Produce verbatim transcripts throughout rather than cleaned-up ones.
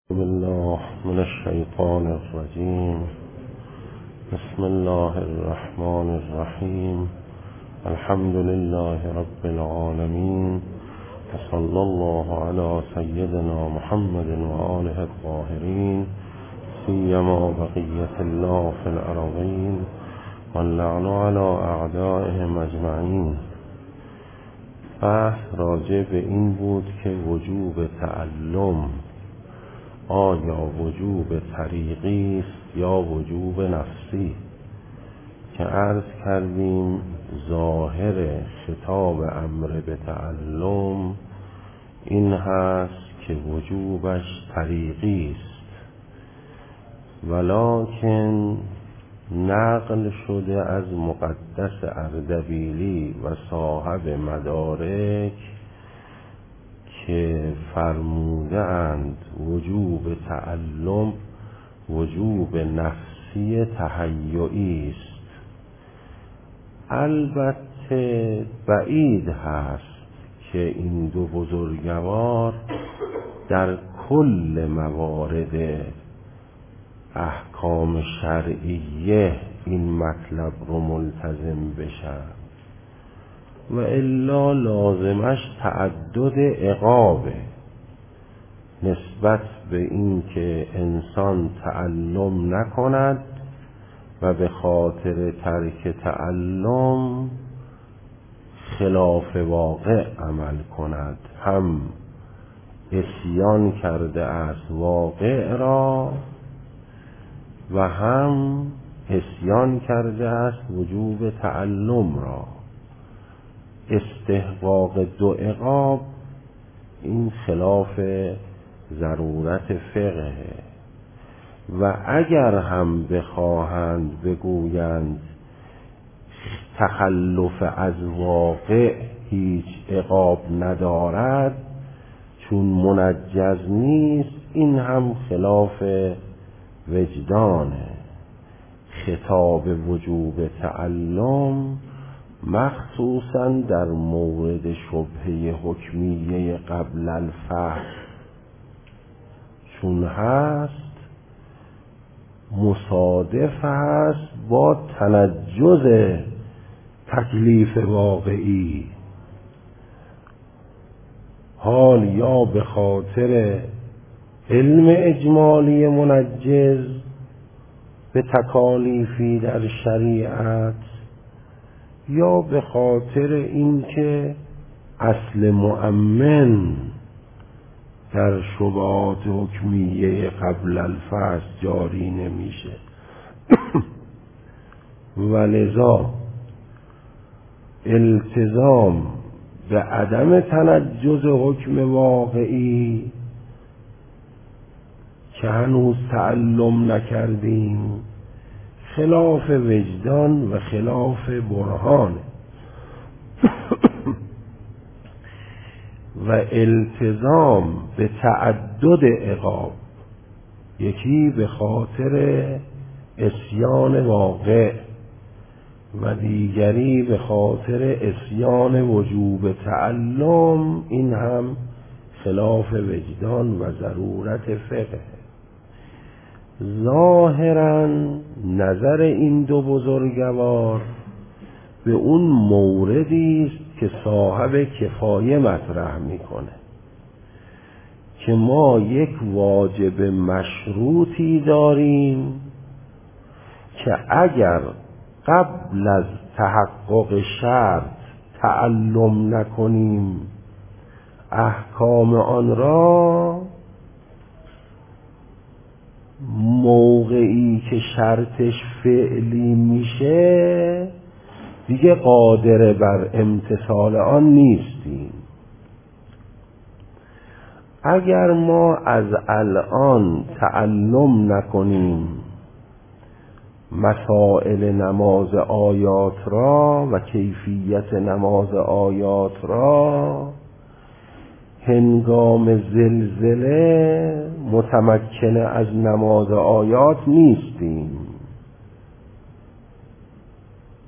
بالله من الشيطان الرجيم. بسم الله الرحمن الرحيم. الحمد لله رب العالمين، وصلى الله على سيدنا محمد وآله الطاهرين، سيما بقية الله في الأرضين، واللعن على أعدائهم أجمعين. بحث راجع به این بود که وجوب تعلم آیا وجوب طریقی است یا وجوب نفسی، که عرض کردیم ظاهر خطاب امر به تعلم این هست که وجوبش طریقی است، ولکن نقل شده از مقدس اردبیلی و صاحب مدارک که فرموده اند وجوب تعلم وجوب نفسی تهیئی است. البته بعید هست که این دو بزرگوار در کل موارد احکام شرعیه این مطلب رو ملتزم بشن، و الا لازمش تعدد عقابه نسبت به این که انسان تعلم نکند و به خاطر ترک تعلم خلاف واقع عمل کند. هم عصیان کرده است واقع را و هم عصیان کرده است وجوب تعلم را. استحقاق دو عقاب این خلاف ضرورت فقه، و اگر هم بخواهند بگویند تخلف از واقع هیچ عقاب ندارد چون منجز نیست، این هم خلاف وجدانه. خطاب وجوب تعلم مخصوصاً در مورد شبهه حکمیه قبل الفحص چون هست مصادف هست با تنجز تکلیف واقعی، حال یا به خاطر علم اجمالی منجز به تکالیفی در شریعت، یا به خاطر اینکه اصل مؤمن در شبهات حکمیه قبل الفحص جاری نمیشه. ولذا التزام به عدم تنجز حکم واقعی که هنوز تعلم نکردیم خلاف وجدان و خلاف برهان، و التزام به تعدد عقاب، یکی به خاطر عصیان واقع و دیگری به خاطر عصیان وجوب تعلم، این هم خلاف وجدان و ضرورت فقه. ظاهراً نظر این دو بزرگوار به اون موردی است که صاحب کفایه مطرح میکنه که ما یک واجب مشروطی داریم که اگر قبل از تحقق شرط تعلم نکنیم احکام آن را، موقعی که شرطش فعلی میشه دیگه قادر بر امتثال آن نیستیم. اگر ما از الان تعلم نکنیم مسائل نماز آیات را و کیفیت نماز آیات را، هنگام زلزله متمکن از نماز آیات نیستیم.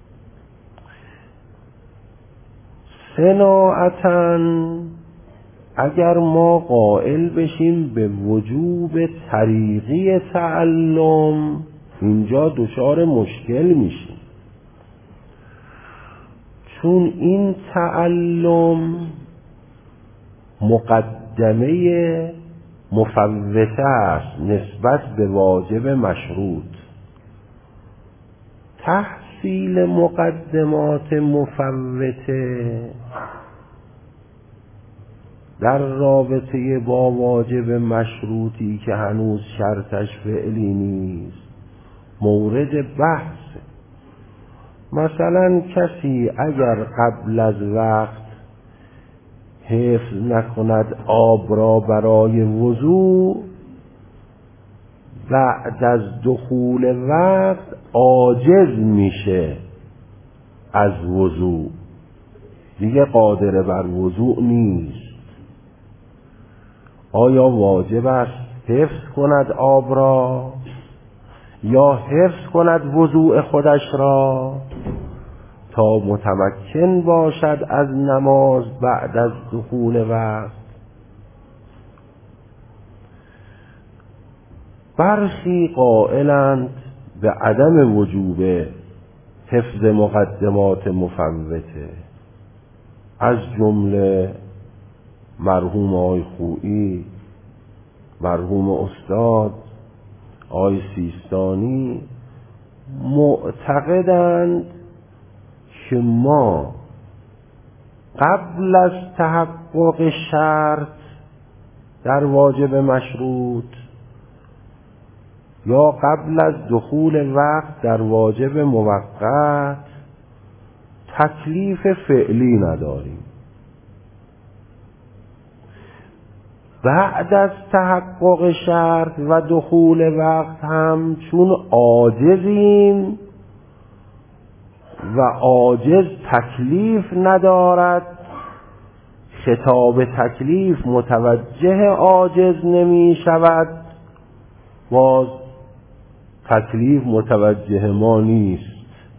صناعتاً اگر ما قائل بشیم به وجوب طریقی تعلم، اینجا دچار مشکل میشیم، چون این تعلم مقدمه مفوته است نسبت به واجب مشروط. تحصیل مقدمات مفوته در رابطه با واجب مشروطی که هنوز شرطش فعلی نیست مورد بحث. مثلا کسی اگر قبل از وقت حفظ نکند آب را برای وضوء، بعد از دخول وقت عاجز میشه از وضوء، دیگه قادر بر وضوء نیست. آیا واجب است حفظ کند آب را یا حفظ کند وضوء خودش را تا متمکن باشد از نماز بعد از دخول وقت؟ برخی قائلند به عدم وجوب حفظ مقدمات مفوته، از جمله مرحوم آقای خویی، مرحوم استاد آقای سیستانی، معتقدند که ما قبل از تحقق شرط در واجب مشروط یا قبل از دخول وقت در واجب موقت تکلیف فعلی نداریم. بعد از تحقق شرط و دخول وقت هم چون عاجزیم و عاجز تکلیف ندارد، خطاب تکلیف متوجه عاجز نمی شود، باز تکلیف متوجه ما نیست،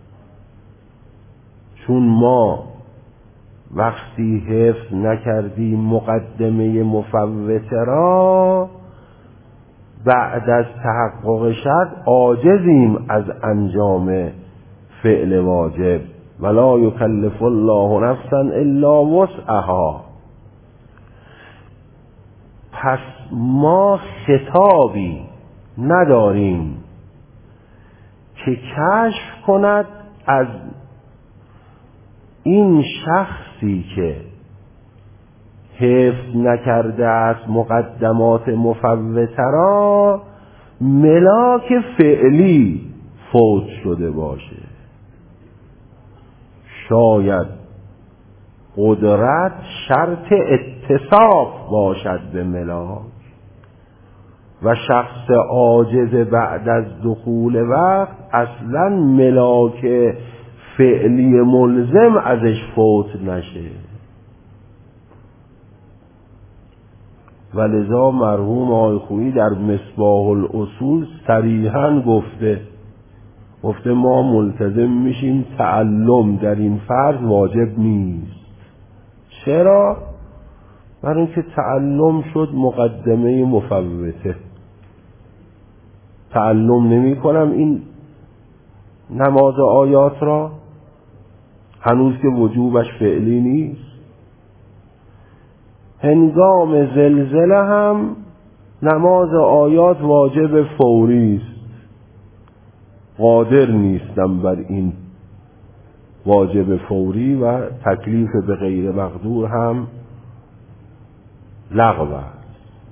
چون ما وقتی حفظ نکردیم مقدمه مفوته را، بعد از تحقق شرط عاجزیم از انجام فعل واجب. ولا یکلف الله نفسا الا وسعها. پس ما خطابی نداریم که کشف کند از این شخصی که حفظ نکرده است مقدمات مفوته را ملاک فعلی فوت شده باشه. شاید قدرت شرط اتصاف باشد به ملاک و شخص عاجز بعد از دخول وقت اصلا ملاک فعلی ملزم ازش فوت نشه. ولذا مرحوم آقای خویی در مصباح الاصول صریحاً گفته گفته ما ملتزم میشیم تعلم در این فرض واجب نیست. چرا؟ برای اینکه تعلم شد مقدمه مفوته. تعلم نمی کنم این نماز آیات را هنوز که وجوبش فعلی نیست. هنگام زلزله هم نماز آیات واجب فوری است، قادر نیستم بر این واجب فوری و تکلیف به غیر مقدور هم لغو است.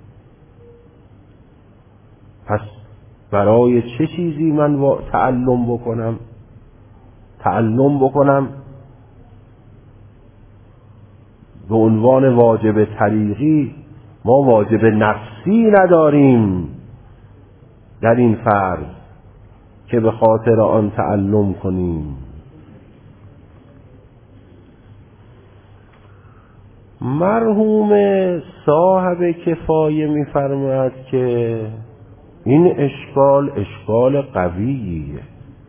پس برای چه چیزی من تعلم بکنم؟ تعلم بکنم به عنوان واجب طریقی. ما واجب نفسی نداریم در این فرض که به خاطر آن تعلم کنیم. مرحوم صاحب کفایه می‌فرماید که این اشکال اشکال قویه،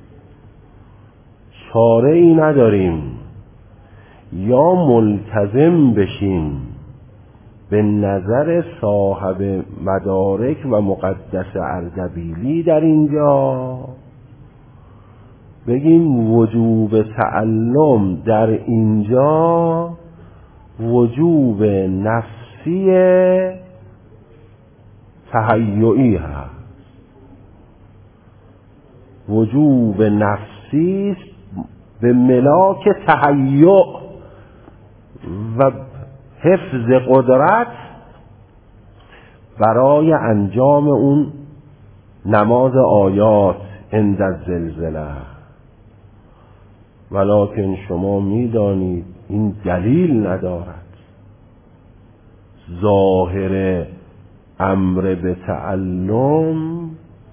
چاره ای نداریم، یا ملتزم بشیم به نظر صاحب مدارک و مقدس اردبیلی در اینجا بگیم وجوب تعلم در اینجا وجوب نفسی تهیعی هست، وجوب نفسی به ملاک تهیع و حفظ قدرت برای انجام اون نماز آیات عند الزلزله. ولکن شما میدانید این دلیل ندارد. ظاهر امر به تعلم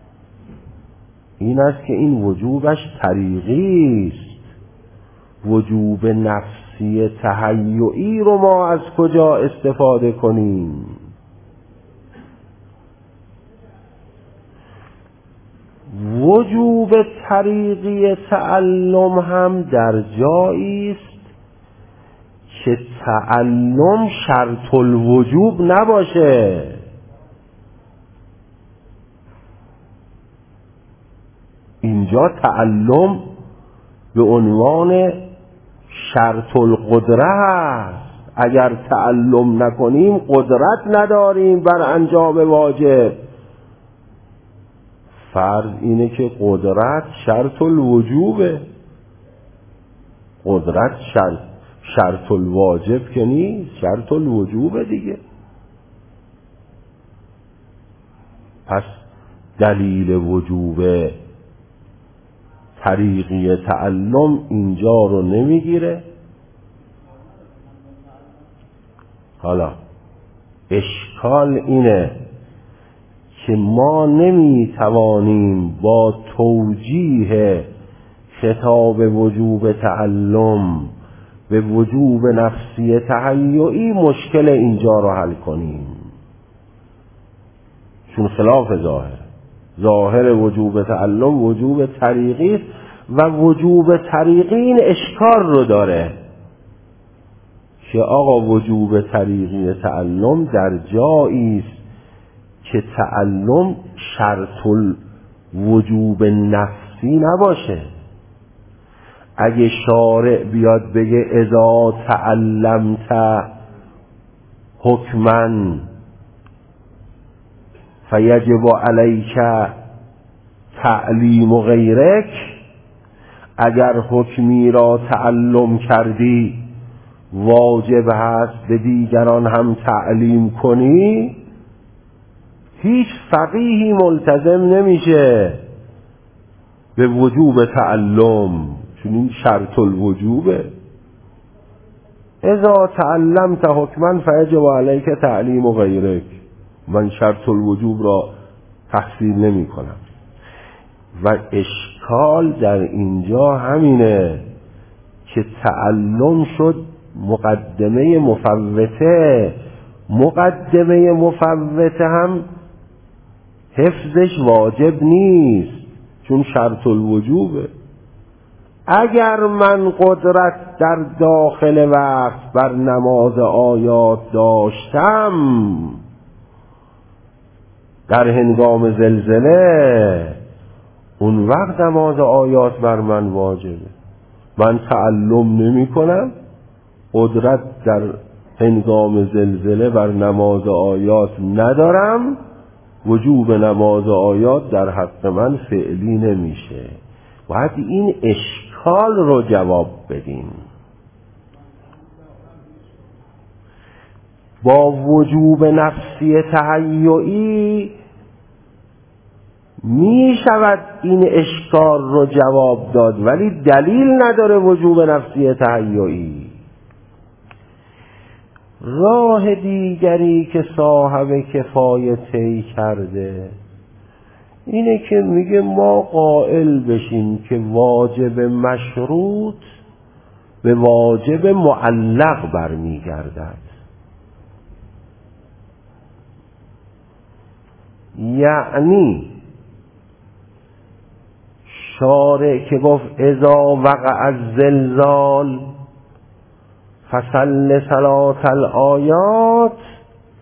این است که این وجوبش طریقی است. وجوب نفسی تهیعی رو ما از کجا استفاده کنیم؟ وجوب طریقی تعلم هم در جایی است که تعلم شرط الوجوب نباشه. اینجا تعلم به عنوان شرط القدره است. اگر تعلم نکنیم قدرت نداریم بر انجام واجب. فرض اینه که قدرت شرط الوجوبه، قدرت شرط شرط الواجب که نیست، شرط الوجوبه دیگه. پس دلیل وجوب طریقی تعلم اینجا رو نمیگیره. حالا اشکال اینه که ما نمیتوانیم با توجیه خطاب وجوب تعلم به وجوب نفسی تهیعی مشکل اینجا رو حل کنیم، چون خلاف ظاهر. ظاهر وجوب تعلم وجوب طریقی است و وجوب طریقی این اشکال رو داره که آقا وجوب طریقی تعلم در جایی است که تعلم شرط الوجوب نفسی نباشه. اگه شارع بیاد بگه اذا تعلمت حکما فیجب علیک تعلیم غیرک، اگر حکمی را تعلم کردی واجب هست به دیگران هم تعلیم کنی، هیچ فقیهی ملتزم نمیشه به وجوب تعلم، چون این شرط الوجوبه. اذا تعلمت حکما فیجب علیک تعلیم غیرک، من شرط الوجوب را تحصیل نمی کنم. و اشکال در اینجا همینه که تعلم شد مقدمه مفوته. مقدمه مفوته هم حفظش واجب نیست چون شرط الوجوبه. اگر من قدرت در داخل وقت بر نماز آیات داشتم در هنگام زلزله، اون وقت نماز آیات بر من واجبه. من تعلم نمی کنم، قدرت در هنگام زلزله بر نماز آیات ندارم، وجوب نماز آیات در حق من فعلی نمیشه. باید این اشکال رو جواب بدیم. با وجوب نفسی تهیعی می شود این اشکال رو جواب داد، ولی دلیل نداره وجوب نفسی تهیعی. راه دیگری که صاحب کفایه طی کرده اینه که میگه ما قائل بشیم که واجب مشروط به واجب معلق برمیگردد. یعنی شارع که گفت اذا وقع الزلزال فصل صلاة الآیات،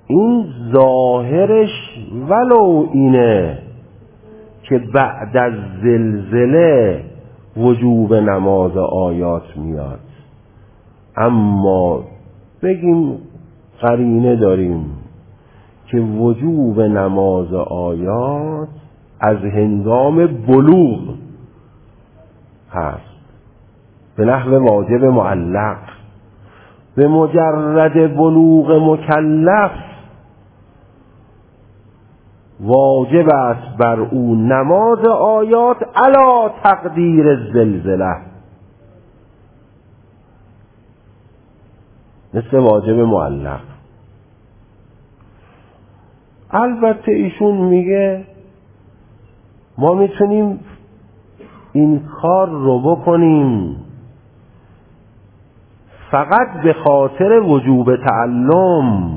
این ظاهرش ولو اینه که بعد از زلزله وجوب نماز آیات میاد، اما بگیم قرینه داریم که وجوب نماز آیات از هنگام بلوغ هست به نحو واجب معلق. به مجرد بلوغ مکلف واجب است بر او نماز آیات علی تقدیر زلزله، مثل واجب معلق. البته ایشون میگه ما میتونیم این کار رو بکنیم فقط به خاطر وجوب تعلم،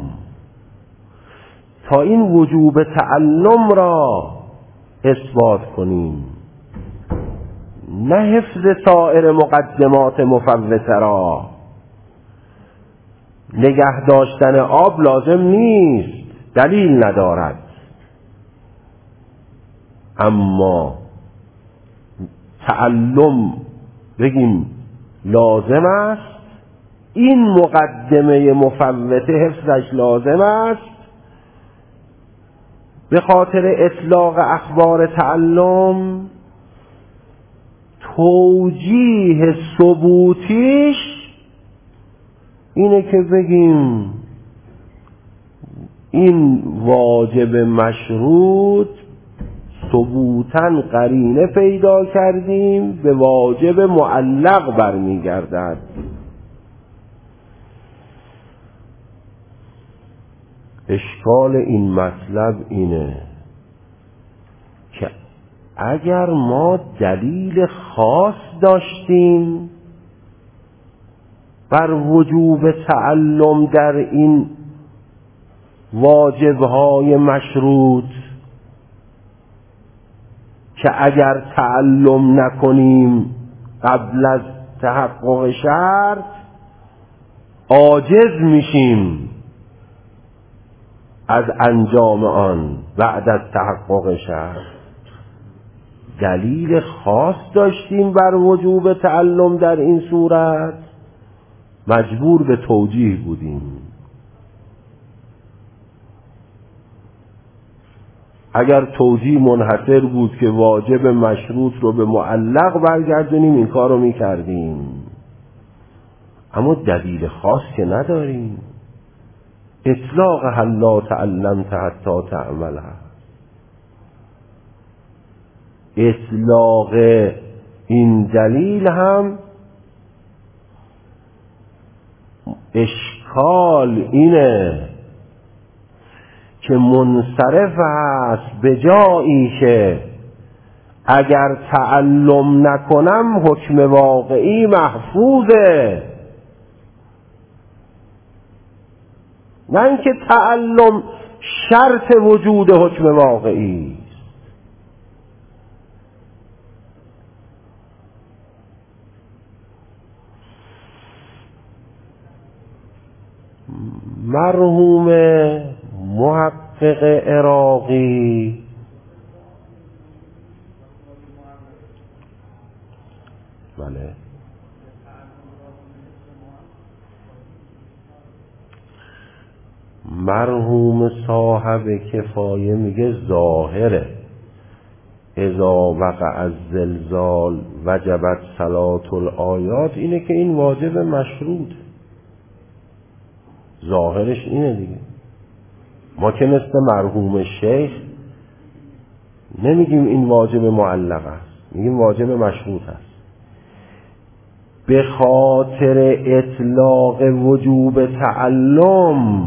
تا این وجوب تعلم را اثبات کنیم، نه حفظ سایر مقدمات مفوته را. نگه داشتن آب لازم نیست، دلیل ندارد، اما تعلم بگیم لازم است، این مقدمه مفوته حفظش لازم است. به خاطر اطلاق اخبار تعلم توجیه ثبوتیش اینه که بگیم این واجب مشروط ثبوتاً قرینه پیدا کردیم به واجب معلق برمیگردد. اشکال این مطلب اینه که اگر ما دلیل خاص داشتیم بر وجوب تعلم در این واجبهای مشروط که اگر تعلم نکنیم قبل از تحقق شرط عاجز میشیم از انجام آن بعد از تحقق شرط، دلیل خاص داشتیم بر وجوب تعلم در این صورت، مجبور به توجیه بودیم. اگر توجیه منحصر بود که واجب مشروط رو به معلق برگردونیم این کار رو میکردیم، اما دلیل خاص که نداریم. اطلاق هل لا تعلمت حتی تعملها، اطلاق این دلیل هم اشکال اینه که منصرف است به جایی که اگر تعلم نکنم حکم واقعی محفوظه، نه اینکه تعلم شرط وجود حکم واقعی است. مرحوم محقق عراقی بله مرحوم صاحب کفایه میگه ظاهره اذا وقع از زلزال وجبت صلاة الآیات اینه که این واجب مشروط، ظاهرش اینه دیگه. ما که مثل مرحوم شیخ نمیگیم این واجب معلق است، میگیم واجب مشروط است. به خاطر اطلاق وجوب تعلم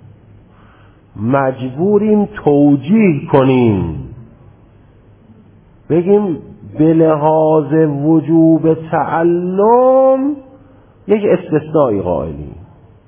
مجبوریم توجیه کنیم، بگیم به لحاظ وجوب تعلم یک استثنایی قائلیم،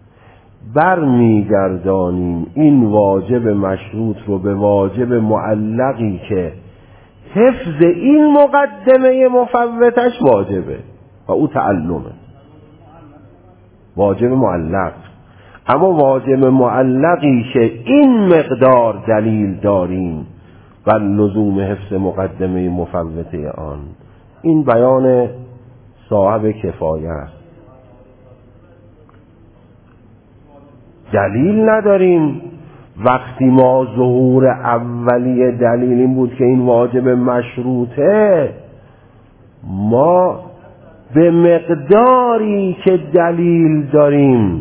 برمیگردانیم این واجب مشروط رو به واجب معلقی که حفظ این مقدمه مفوتش واجبه و او تعلمه، واجب معلق. اما واجب معلقی که این مقدار دلیل داریم بر لزوم حفظ مقدمه مفوته آن، این بیان صاحب کفایه است. دلیل نداریم. وقتی ما ظهور اولیه دلیل این بود که این واجب مشروطه، ما به مقداری که دلیل داریم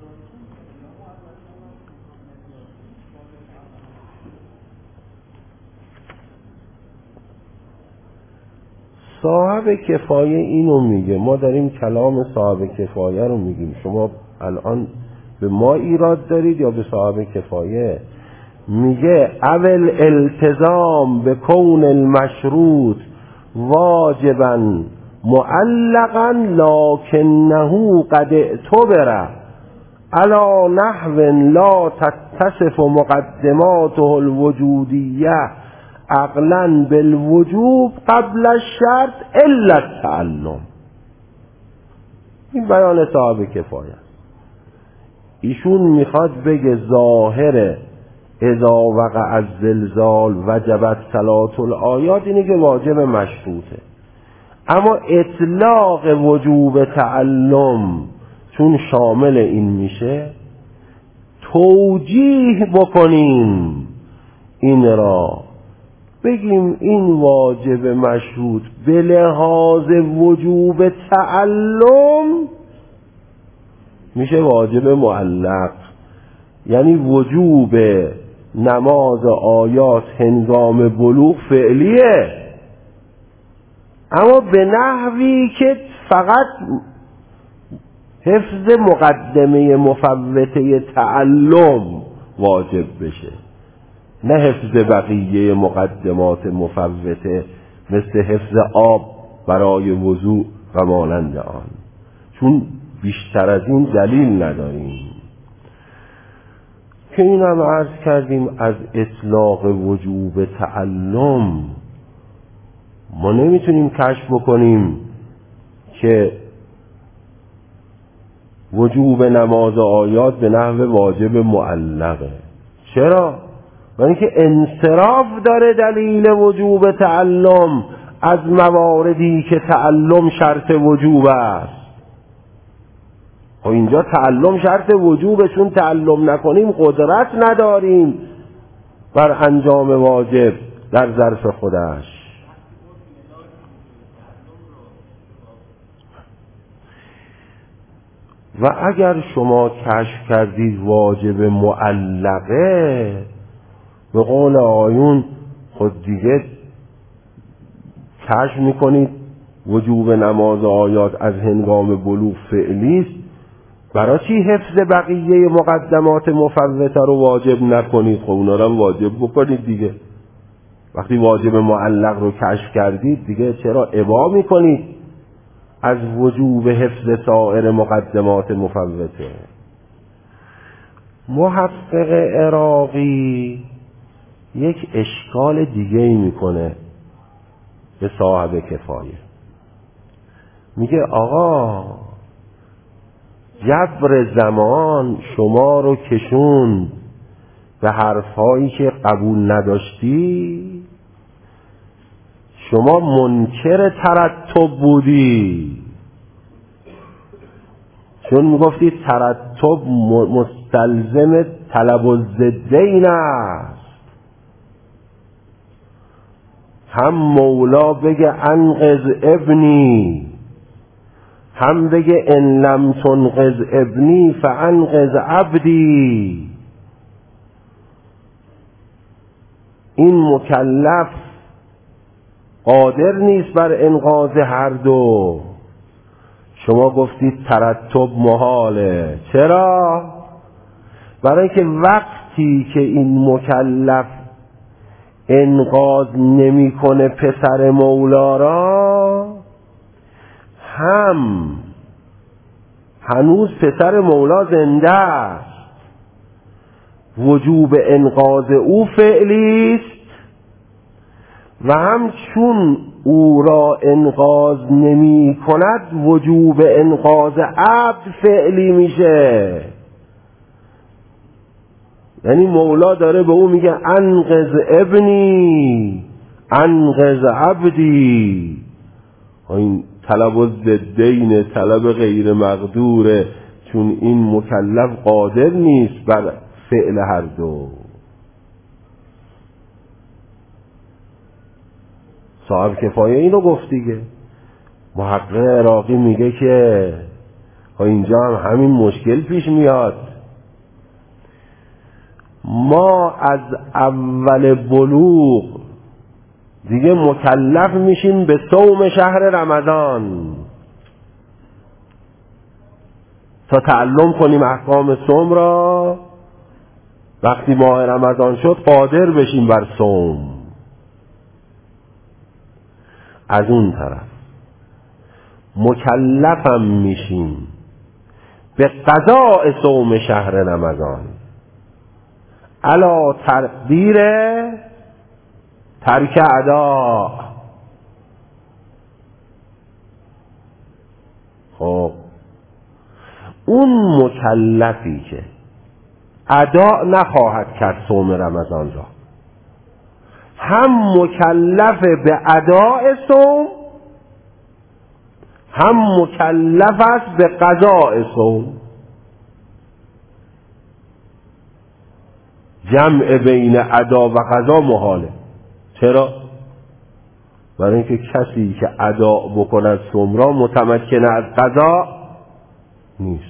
صاحب کفایه اینو میگه. ما داریم کلام صاحب کفایه رو میگیم. شما الان به ما ایراد دارید یا به صاحب کفایه؟ میگه اول التزام به کون المشروط واجبا معلقا لکنه قد اعتبر علی نحو لا تتصف مقدماته الوجودیه عقلا بالوجوب قبل الشرط الا التعلم. این بیان صاحب کفایه. ایشون میخواد بگه ظاهر اذا وقع الزلزال وجبت صلاة الآیات اینه که واجب مشروطه، اما اطلاق وجوب تعلم چون شامل این میشه توجیه بکنیم این را، بگیم این واجب مشروط به لحاظ وجوب تعلم میشه واجب معلق، یعنی وجوب نماز آیات هنگام بلوغ فعلیه، اما به نحوی که فقط حفظ مقدمه مفوته تعلم واجب بشه، نه حفظ بقیه مقدمات مفوته مثل حفظ آب برای وضوء و مانند آن، چون بیشتر از این دلیل نداریم. که این هم عرض کردیم از اطلاق وجوب تعلم ما نمیتونیم کشف بکنیم که وجوب نماز آیات به نحو واجب معلقه. چرا؟ برای اینکه انصراف داره دلیل وجوب تعلم از مواردی که تعلم شرط وجوب است. خب اینجا تعلم شرط وجوبه، چون تعلم نکنیم قدرت نداریم بر انجام واجب در ظرف خودش. و اگر شما کشف کردید واجب معلقه، به قول آیون خود دیگه کشف میکنید وجوب نماز آیات از هنگام بلوغ فعلی است، برای چی حفظ بقیه مقدمات مفوته رو واجب نکنید؟ خب اونا رو واجب بکنید دیگه. وقتی واجب معلق رو کشف کردید دیگه چرا ابا میکنید از وجوب حفظ سایر مقدمات مفوته؟ محقق عراقی یک اشکال دیگه ای میکنه به صاحب کفایه. میگه آقا جبر زمان شما رو کشوند به حرفهایی که قبول نداشتی، شما منکر ترتب بودی، چون میگفتی ترتب مستلزم طلب الضدین است. هم مولا بگه انقذ ابنی، هم بگه ان لم تنقذ ابنی فانقذ عبدی. این مکلف قادر نیست بر انقاذ هر دو. شما گفتید ترتب محاله. چرا؟ برای که وقتی که این مکلف انقاذ نمیکنه پسر مولا را، هم هنوز پسر مولا زنده است، وجوب انقاذ او فعلی است، و هم چون او را انقاذ نمی کند وجوب انقاذ عبد فعلی میشه. یعنی مولا داره به او میگه انقذ ابنی انقذ عبدی. این طلب الضدین، طلب غیر مقدوره، چون این مکلف قادر نیست بر فعل هر دو. صاحب کفایه اینو گفت دیگه. محقق عراقی میگه که اینجا هم همین مشکل پیش میاد. ما از اول بلوغ دیگه مکلف میشیم به صوم شهر رمضان تا تعلم کنیم احکام صوم را. وقتی ماه رمضان شد قادر بشیم بر صوم. از اون طرف مکلفم میشیم به قضاء صوم شهر رمضان علا تقدیر ترک ادا. خب اون مکلفی که ادا نخواهد کرد صوم رمضان را، هم مکلف به اداء صوم هم مکلف است به قضاء صوم. جمع بین ادا و قضا محاله. چرا؟ برای اینکه کسی که ادا بکند صوم را متمکن از قضا نیست.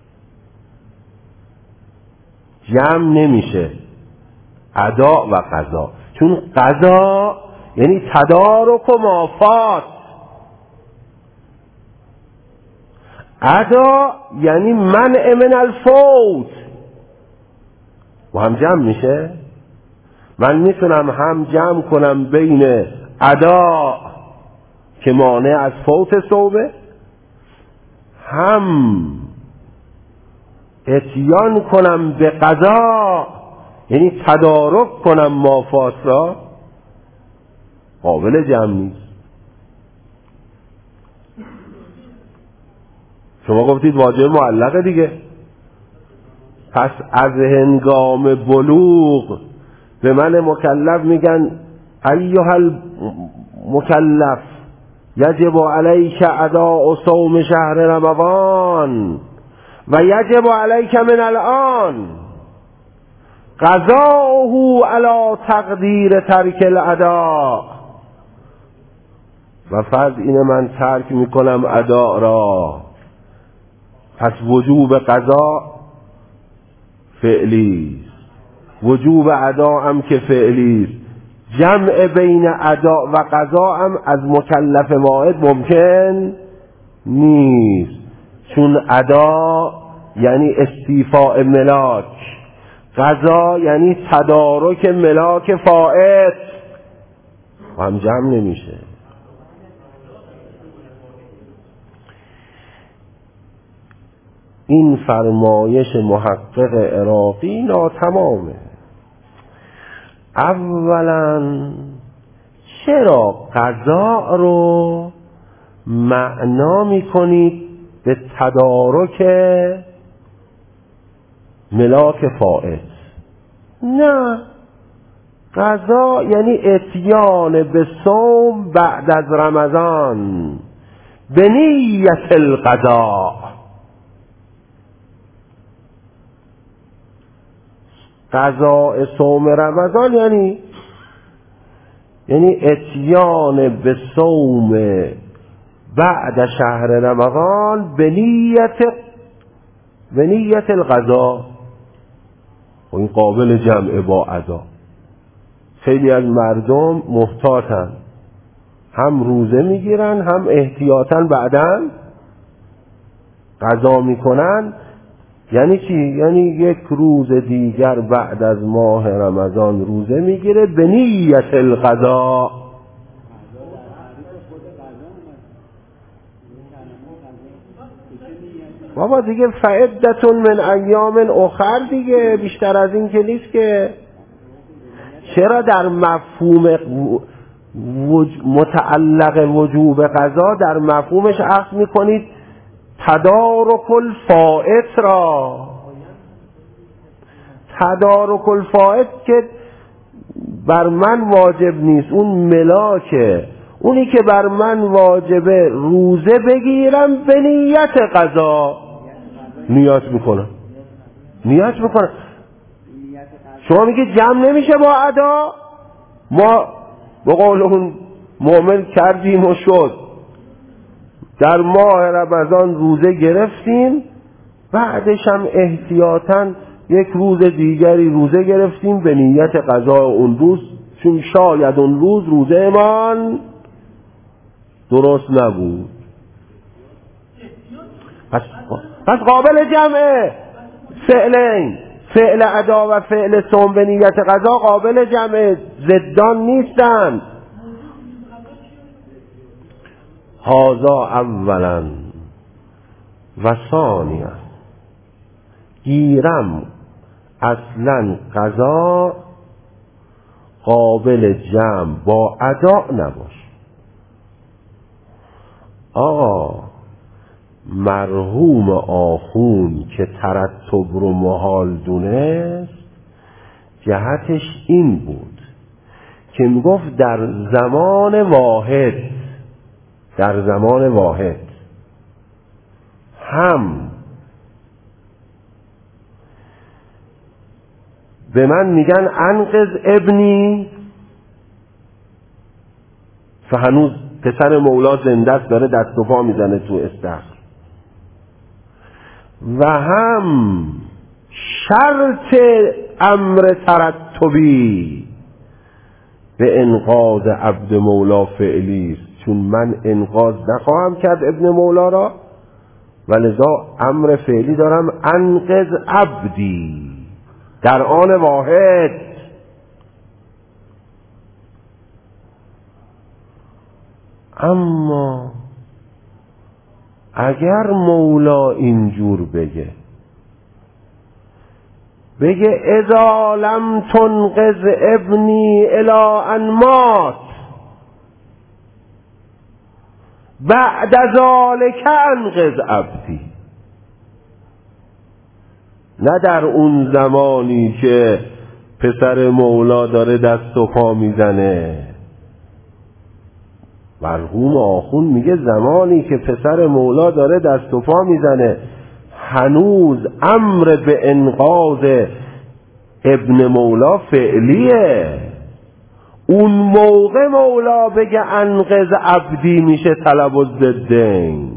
جمع نمیشه ادا و قضا، چون قضا یعنی تدارک و مافات، ادا یعنی منع من الفوت. و هم جمع میشه. من میتونم هم جمع کنم بین ادا که مانع از فوت صومه، هم اتیان کنم به قضا یعنی تدارک کنم مافات را. قابل جمع نیست. شما گفتید واجب معلقه دیگه. پس از هنگام بلوغ به من مکلف میگن ایها المکلف یجب علیک اداء صوم شهر رمضان و یجب علیک من الان قضاؤه علی تقدیر ترک الاداء. و فرض اینه من ترک میکنم ادا را، پس وجوب قضا فعلی، وجوب ادا هم که فعلی، جمع بین ادا و قضا هم از مکلف واحد ممکن نیست، چون ادا یعنی استیفاء ملاک، قضا یعنی تدارک ملاک فائت، هم جمع نمیشه. این فرمایش محقق عراقی ناتمامه. اولا چرا قضا رو معنا میکنید به تدارک ملاک فائت؟ نه، قضا یعنی اتیان به صوم بعد از رمضان به نیت القضا. قضاء صوم رمضان یعنی یعنی اتیان به صوم بعد شهر رمضان به نیت به نیت القضا. و این قابل جمع با ادا. خیلی از مردم محتاطن، هم روزه میگیرن هم احتیاطاً بعداً قضا میکنن. یعنی چی؟ یعنی یک روز دیگر بعد از ماه رمضان روزه میگیره به نیت القضا. بابا دیگه فعدتون من ایام اخر دیگه، بیشتر از این که نیست که. چرا در مفهوم متعلق وجوب قضا در مفهومش اخذ میکنید تدارک الفائت را؟ تدارک الفائت که بر من واجب نیست، اون ملاکه. اونی که بر من واجبه روزه بگیرم به نیت قضا، نیت میکنم نیت میکنم شما میگه جمع نمیشه با ادا، ما به قول اون مؤمن کردیم و شد. در ماه رمضان روزه گرفتیم، بعدش هم احتیاطاً یک روز دیگری روزه گرفتیم به نیت قضا اون روز، چون شاید اون روز روزه امان درست نبود. پس, پس قابل جمعه فعلین، فعل ادا و فعل صوم به نیت قضا قابل جمعه، ضدان نیستن. هذا اولا و ثانیا، گیرم اصلا قضا قابل جمع با ادا نباشه. آقا مرحوم آخون که ترتب رو محال دونست، جهتش این بود که میگفت در زمان واحد، در زمان واحد هم به من میگن انقذ ابنی، فهنوز پسر مولا زنده است، داره دست و پا میزنه تو استخر، و هم شرط امر ترتبی به انقاذ عبد مولا فعلی است، چون من انقاذ نخواهم کرد ابن مولا را، ولذا امر فعلی دارم انقذ عبدی در آن واحد. اما اگر مولا اینجور بگه بگه اذا لم تنقذ ابنی الی ان مات بعد ذلک انقذ عبدی، نه در اون زمانی که پسر مولا داره دست و پا میزنه. مرحوم آخون میگه زمانی که پسر مولا داره دست و پا میزنه، هنوز امر به انقاذ ابن مولا فعلیه، اون موقع مولا بگه انقذ عبدی میشه طلب الضدین.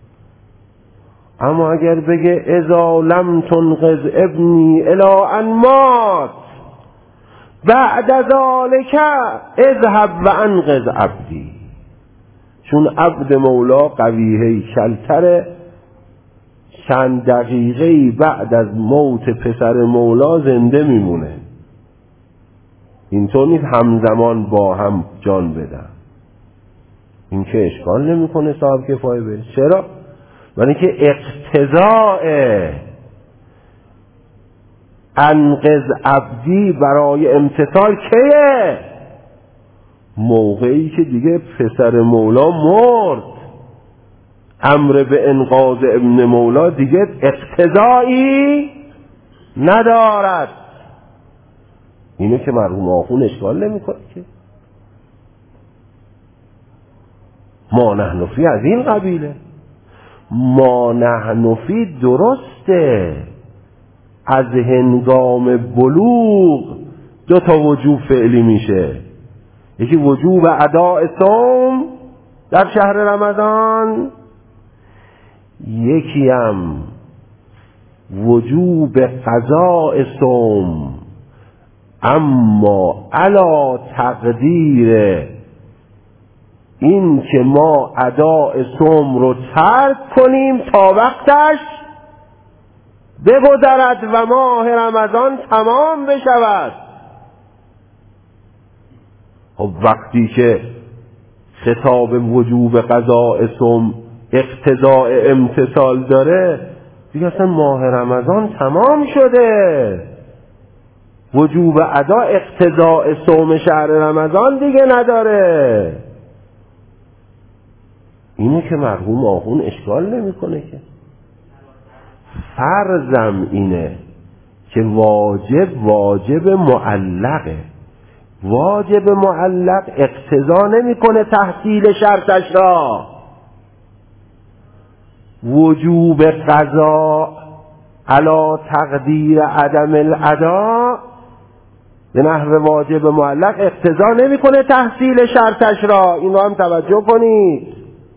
اما اگر بگه اذا لم تنقذ ابنی الی ان مات بعد ذلک اذهب و انقذ عبدی، چون عبد مولا قویه کلتره، چند دقیقه بعد از موت پسر مولا زنده میمونه، اینطور نیست همزمان با هم جان بدن. این که اشکال نمیکنه صاحب کفایه بهش. چرا؟ برای که اقتضاء انقذ عبدی برای امتثال کیه؟ موقعی که دیگه پسر مولا مرد، امر به انقاذ ابن مولا دیگه اقتضایی ندارد. اینو که مرحوم آخون اشکال نمیکنه که ما نحن فی از این قبیله. ما نحن فی درسته، از هنگام بلوغ دو تا وجوب فعلی میشه، یکی وجوب اداء صوم در شهر رمضان، یکی هم وجوب قضاء صوم، اما علا تقدیر این که ما اداء صوم رو ترک کنیم تا وقتش بگذرد و ماه رمضان تمام بشود. خب وقتی که خطاب وجوب قضاء صوم اقتضاء امتثال داره، دیگه اصلا ماه رمضان تمام شده، وجوب ادا اقتضاء صوم شهر رمضان دیگه نداره. اینه که مرحوم آخون اشکال نمیکنه که فرضم اینه که واجب واجب معلقه. واجب معلق اقتضا نمیکنه تحصیل شرطش را. وجوب قضا علی تقدیر عدم الادا به نحو واجب معلق اقتضا نمیکنه تحصیل شرطش را. این رو هم توجه کنید.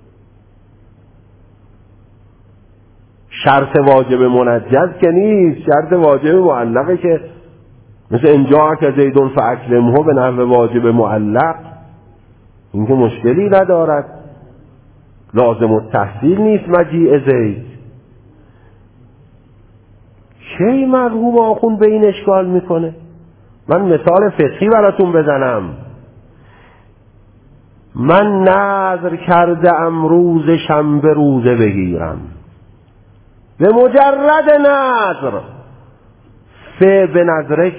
شرط واجب منجز که نیست، شرط واجب معلقه که مثل انجا که زیدون فاکرمه به نحو واجب معلق، این که مشکلی ندارد، لازم التحصیل نیست مجیء زید. کی مرحوم آخوند به این اشکال میکنه؟ من مثال فقهی براتون بزنم. من نذر کرده ام روز شنبه روزه بگیرم، به مجرد نذر ف به نظرک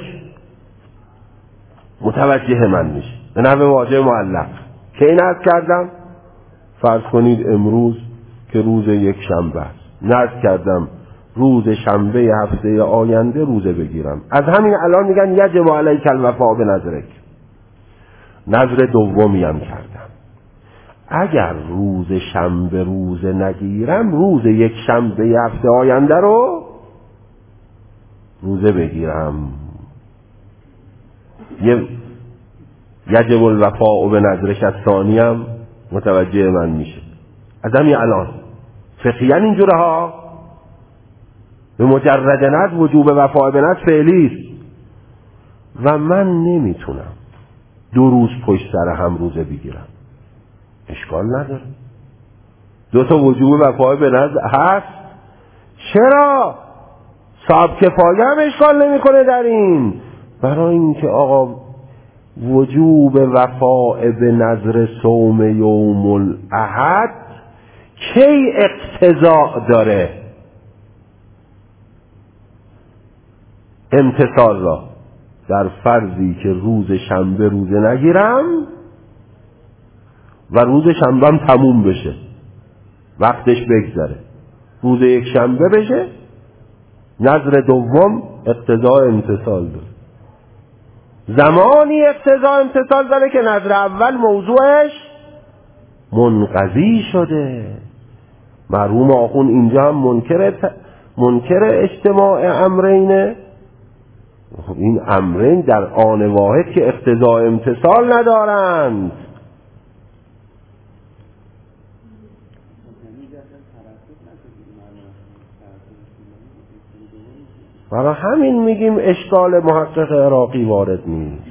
متوجه من میشه به نحو واجب معلق. کی نذر کردم؟ فرض کنید امروز که روز یک شنبه است، نذر کردم روز شنبه هفته آینده روزه بگیرم. از همین الان میگن یجب علیک الوفاء به نظرک. نذر دومی هم کردم، اگر روز شنبه روزه نگیرم روز یک شنبه هفته آینده رو روزه بگیرم. یه یجب الوفاء به نظرک از ثانی هم متوجه من میشه. از همین الان فقهیاً اینجوره ها. به مجرد نذر وجوب وفاء به نذر فعلی است و من نمیتونم دو روز پشت سر هم روزه بگیرم. اشکال نداره، دو تا وجوب وفاء به نذر هست. چرا؟ صاحب کفایه هم اشکال نمیکنه در این. برای اینکه آقا وجوب وفاء به نذر صوم یوم الاحد کی اقتضا داره امتثال را؟ در فرضی که روز شنبه روزه نگیرم و روز شنبه هم تموم بشه، وقتش بگذره، روز یک شنبه بشه، نذر دوم اقتضا امتثال داره. زمانی اقتضا امتثال داره که نذر اول موضوعش منقضی شده. مرحوم آخوند اینجا هم منکر منکر اجتماع امرینه. این امرین در آن واحد که اقتضا امتثال ندارند. برای همین میگیم اشکال محقق عراقی وارد نیست.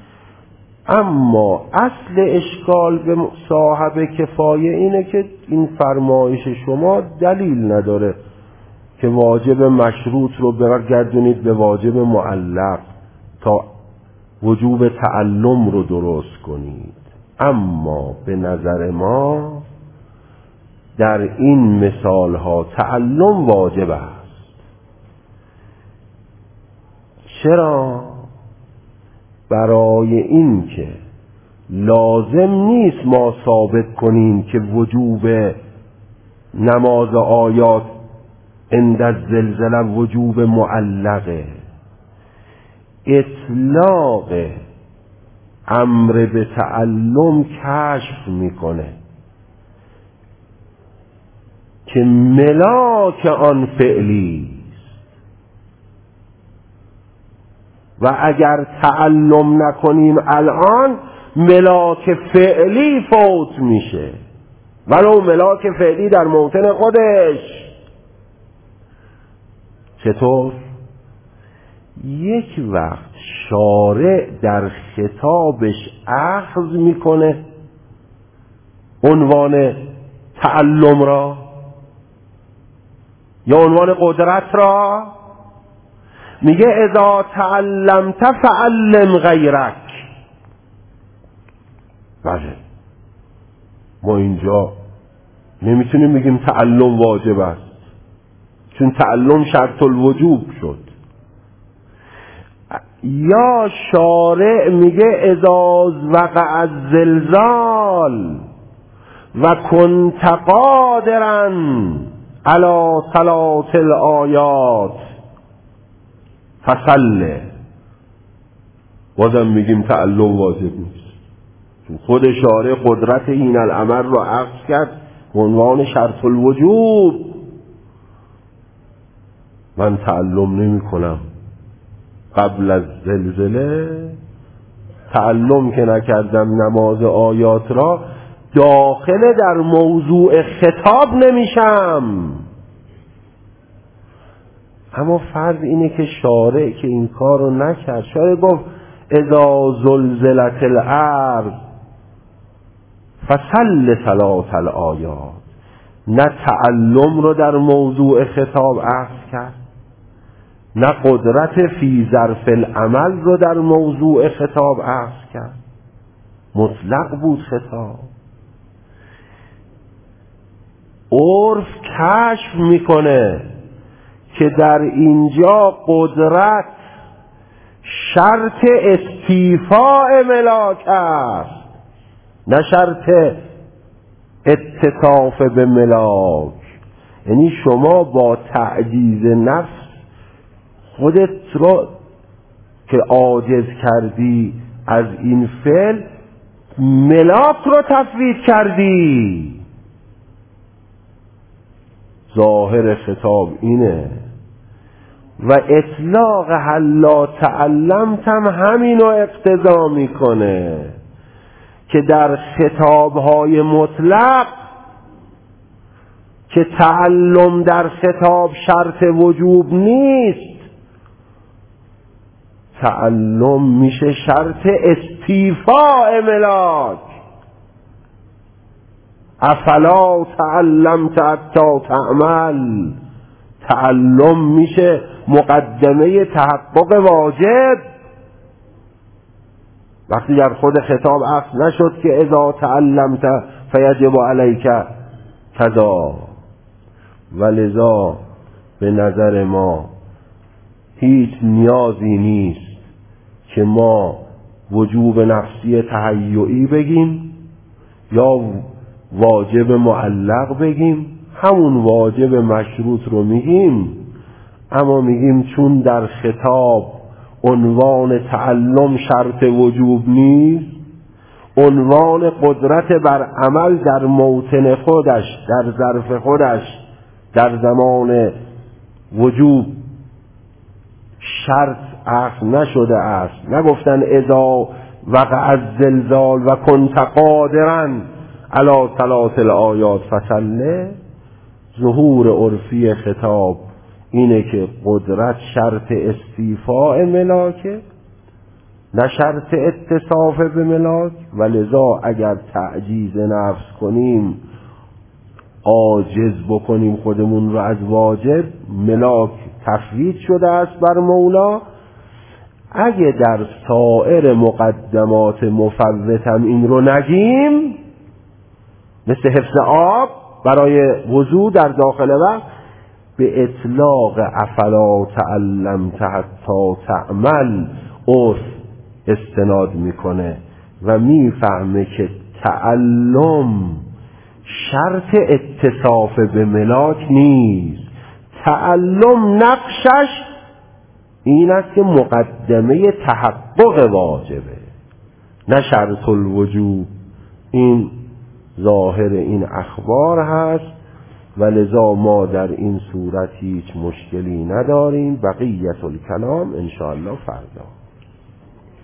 اما اصل اشکال به صاحب کفایه اینه که این فرمایش شما دلیل نداره که واجب مشروط رو برگردونید به واجب معلق تا وجوب تعلم رو درست کنید. اما به نظر ما در این مثال ها تعلم واجب است. چرا؟ برای این که لازم نیست ما ثابت کنیم که وجوب نماز آیات عند الزلزله وجوب معلقه. اطلاق امر به تعلم کشف میکنه که ملاک آن فعلی و اگر تعلم نکنیم الان ملاک فعلی فوت میشه، ولو ملاک فعلی در موطن خودش. چطور؟ یک وقت شارع در خطابش اخذ میکنه عنوان تعلم را یا عنوان قدرت را، میگه اذا تعلمت فعلم غیرک. بله ما اینجا نمیتونیم بگیم تعلم واجب است، چون تعلم شرط الوجوب شد. یا شارع میگه اذا وقع الزلزال و كنت قادرا علی صلاة الآیات فصله. بازم میگیم تعلم واجب نیست. خود شارع قدرت این الامر رو عکس کرد به عنوان شرط الوجوب. من تعلم نمی کنم قبل از زلزله، تعلم که نکردم نماز آیات را، داخل در موضوع خطاب نمیشم. اما فرض اینه که شارع که این کار رو نکرد، شارع گفت اذا زلزلت الارض فصل صلاة الآیات، نه تعلم رو در موضوع خطاب عکس کرد، نه قدرت فی ظرف العمل رو در موضوع خطاب عکس کرد. مطلق بود خطاب. عرف کشف میکنه که در اینجا قدرت شرط استیفاء ملاک است، نه شرط اتصاف به ملاک. یعنی شما با تعجیز نفس خودت رو که عاجز کردی از این فعل، ملاک رو تفویض کردی. ظاهر خطاب اینه و اطلاق هلا تعلمت هم همینو اقتضا میکنه که در خطابهای مطلق که تعلم در خطاب شرط وجوب نیست، تعلم میشه شرط استیفاء ملاک. افلا تعلمت حتی تعمل، تعلم میشه مقدمه تحقق واجب. وقتی در خود خطاب عکس نشد که اذا تعلمت فیجب علیک کذا. ولذا به نظر ما هیچ نیازی نیست که ما وجوب نفسی تهیعی بگیم یا واجب معلق بگیم. همون واجب مشروط رو میگیم، اما میگیم چون در خطاب عنوان تعلم شرط وجوب نیست، عنوان قدرت بر عمل در موطن خودش، در ظرف خودش، در زمان وجوب شرط عقل نشده است. نگفتن اذا وقع الزلزال و کنت قادرا علی صلاة الآیات فصله. ظهور عرفی خطاب اینه که قدرت شرط استیفاء ملاکه، نه شرط اتصاف به ملاک. ولذا اگر تعجیز نفس کنیم، عاجز بکنیم خودمون رو از واجب، ملاک تفویض شده است بر مولا. اگه در سایر مقدمات مفوت هم این رو نگیم، مثل حفظ آب برای وضو در داخل وقت، به اطلاق افلا تعلمت حتی تعمل عرف استناد میکنه و میفهمه که تعلم شرط اتصاف به ملاک نیست. تعلم نقشش این است که مقدمه تحقق واجبه، نه شرط الوجوب. این ظاهر این اخبار هست و لذا ما در این صورت هیچ مشکلی نداریم. بقیت الکلام انشاءالله فردا.